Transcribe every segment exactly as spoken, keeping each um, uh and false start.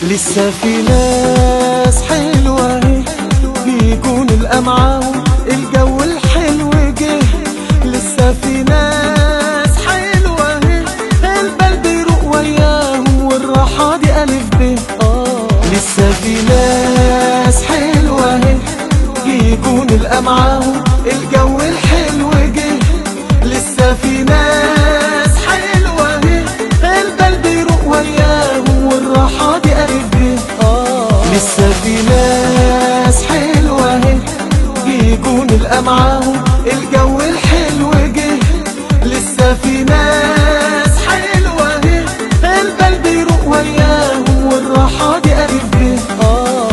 لسه في ناس حلوة بيكون الأمعاهم الجو الحلو جه. لسه في ناس حلوة البال بيروق وياهم والراحة دي ألف ب. آه لسه في ناس حلوة بيكون الأمعاهم الجو الحلو جه. لسه في ناس حلوة البال بيروق وياهم والراحة دي ألف ب. آه لسه في ناس حلوة بيكون الأمعاهم الجو الحلو جه. لسه في ناس حلوة البال بيروق وياهم والراحة دي ألف ب. آه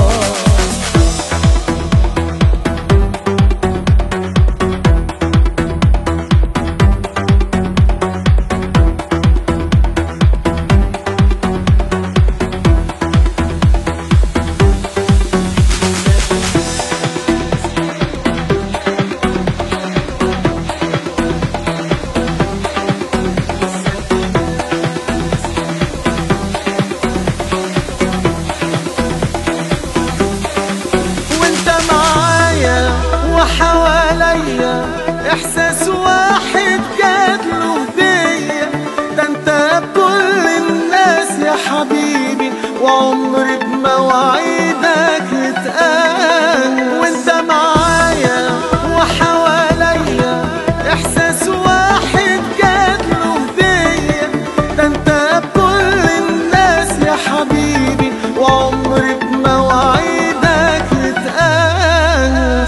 وحواليا احساس واحد جاتله هدية، ده انت بكل الناس يا حبيبي وعمري بمواعيدك اتقال. وانت معايا وحواليا احساس واحد جاتله هدية، ده انت بكل الناس يا حبيبي وعمري بمواعيدك اتقال.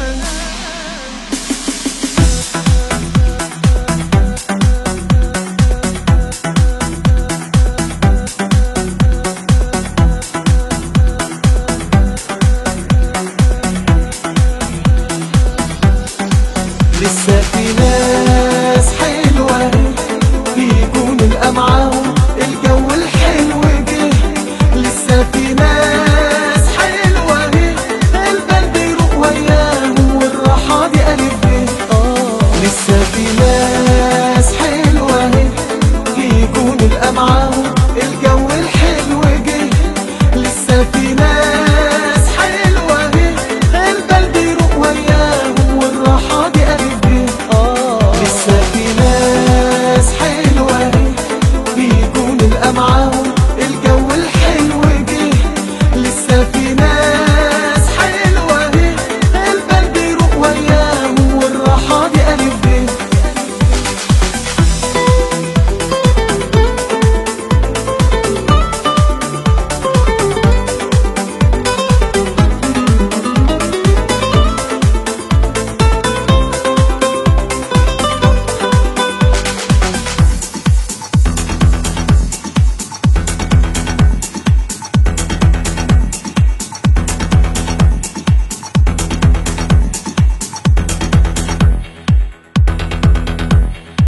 لسه في ناس حلوة بيكون الأمعاهم الجو الحلو جه. لسه في ناس حلوة البال بيروق وياهم والراحة دي ألف ب. آه لسه في ناس حلوة بيكون الأمعاهم